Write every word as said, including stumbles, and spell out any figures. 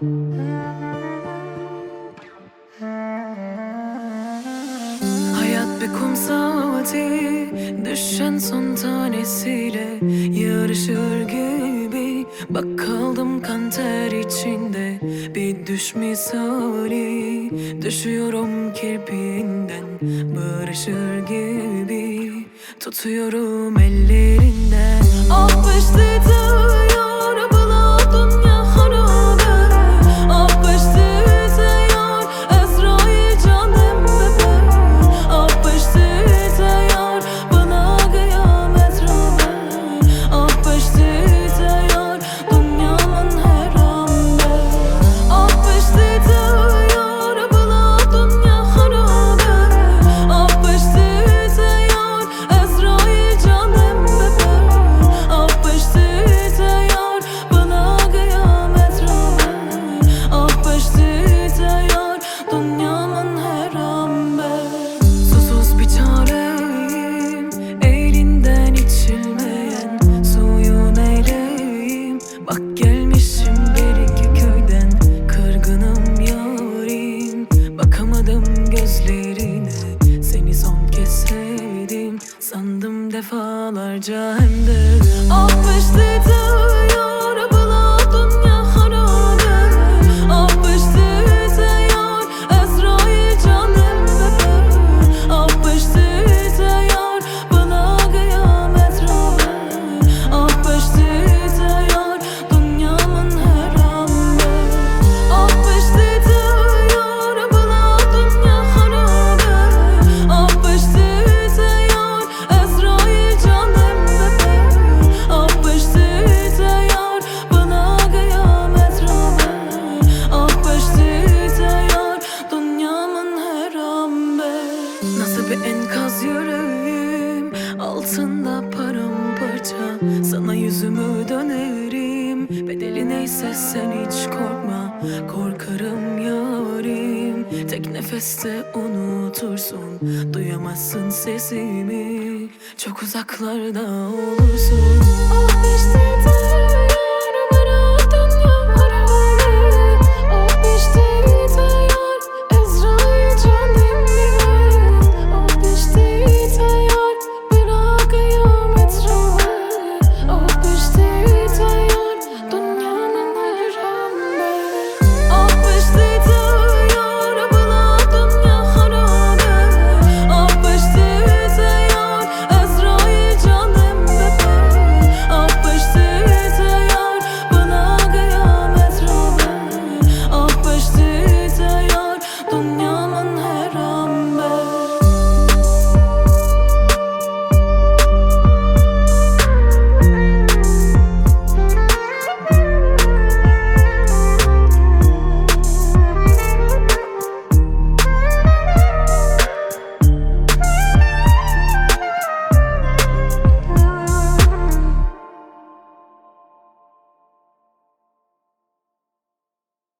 Hayat bir kum saati, düşen son tanesiyle yarışır gibi. Bak kaldım kan ter içinde, bir düş misali. Düşüyorum kirpiğinden, barışır gibi. Tutuyorum ellerinden. Ah beşte tayar, bala dünya harabe. Ah beşte tayar, Ezrail canım bebe. Ah beşte tayar, bana kıyamet rabe. Ah beşte tayar, dünyamın herambe. Ah beşte tayar, bala dünya harabe. Ah beşte tayar, Ezrail canım bebe. Ah beşte tayar, bana kıyamet rabe. Ah beşte tayar, dünyamın herambe. Susuz bir çareyim, elinden içilmeyen suyun eyleyim. Bak gelmişim bir iki köyden, kırgınım yarim. Bakamadım gözlerine, seni son kez sevdim sandım defalarca hem de. Ah beşte tayar, bala dünya harabe. Ah beşte tayar, Ezrail canım bebe. Ah beşte tayar, bana kıyamet rabe. Ah beşte tayar, dünyamın herambe. Ah beşte tayar, bala dünya harabe. Ah beşte tayar, Ezrail canım bebe. Ah beşte tayar, bana kıyamet rabe. Ah beşte tayar, dünyamın herambe. Nasıl bir enkaz yüreğim, altında paramparça. Sana yüzümü dönerim, bedeli neyse sen hiç korkma. Korkarım yarim, tek nefeste unutursun. Duyamazsın sesimi, çok uzaklarda olursun. Ah beşte